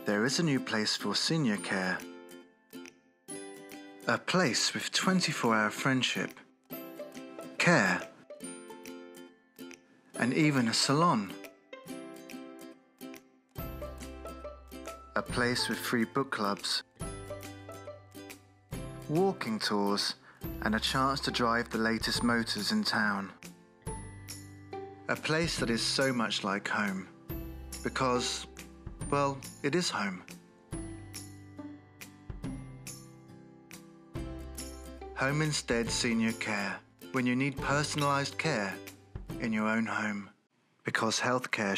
there is a new place for senior care. A place with 24-hour friendship, care, and even a salon. A place with free book clubs, walking tours, and a chance to drive the latest motors in town. A place that is so much like home, because, well, it is home. Home Instead Senior Care, when you need personalised care in your own home, because healthcare